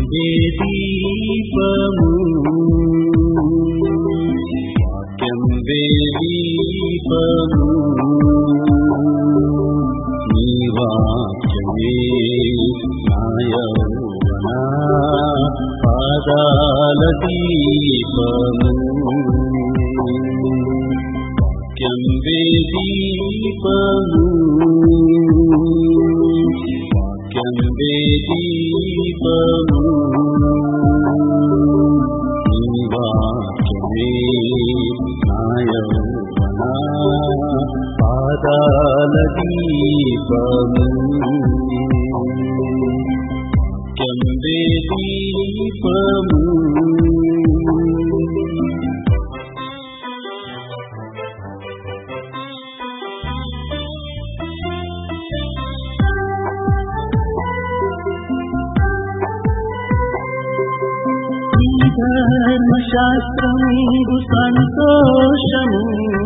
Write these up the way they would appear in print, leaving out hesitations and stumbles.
దీపము వాక్యం దీపము నీ వాక్యమే నా యౌవన పాదాల దీపము వాక్యం దీపము వాక్యం దీపము నీ వాక్యమే నా యౌవన పాదాల దీపము వాక్యం దీపము ధర్మశాస్త్రము సంతోషము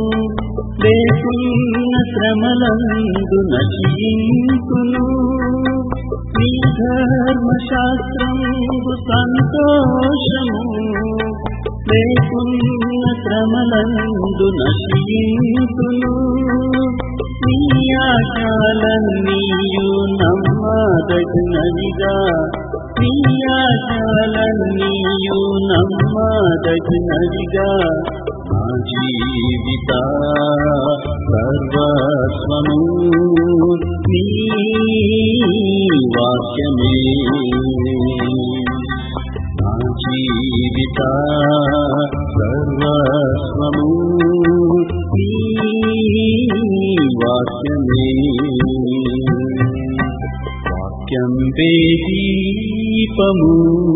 లేకున్న శ్రమలందు నశించును నీ ధర్మశాస్త్రము సంతోషము లేకున్న శ్రమలందు నశించును నీ ఆశలన్నీయు నమ్మదగినవిగా నీ ఆశలన్నీయు నమ్మదగినవిగా నా జీవిత సర్వస్వము నీ వాక్యమే నా జీవిత సర్వస్వము నీ వాక్యమే వాక్యం దీపము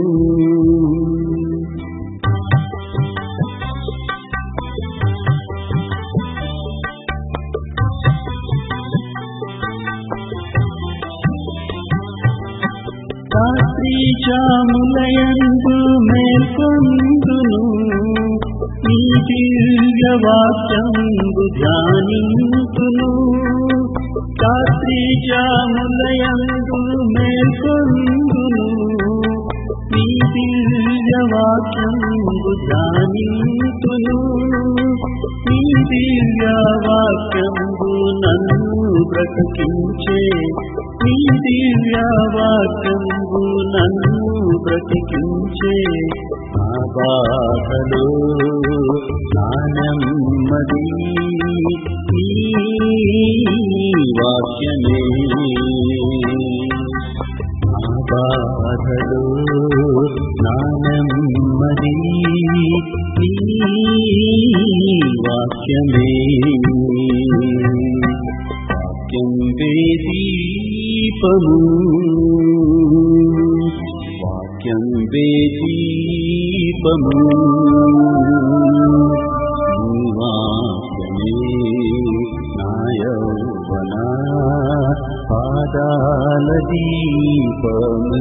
రాత్రి జాములయందు మేల్కొందును నీ దివ్య వాక్యంబు ధ్యానింతును రాత్రి జాములయందు మేల్కొందును నీ దివ్య వాక్యంబు ధ్యానింతును నీ దివ్య వాక్యంబు నన్ను బ్రతికించే నీ దివ్య వాక్యంబు నన్ను బ్రతికించే నా బాధలో నా నెమ్మది నీ వాక్యమే నా బాధలో నా నెమ్మది నీ వాక్యమే వాక్యం దీపము వాక్యం దీపము వాక్యమే నా యౌవన పాదాల దీపము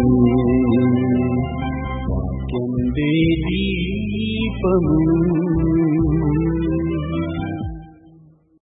వాక్యం దీపము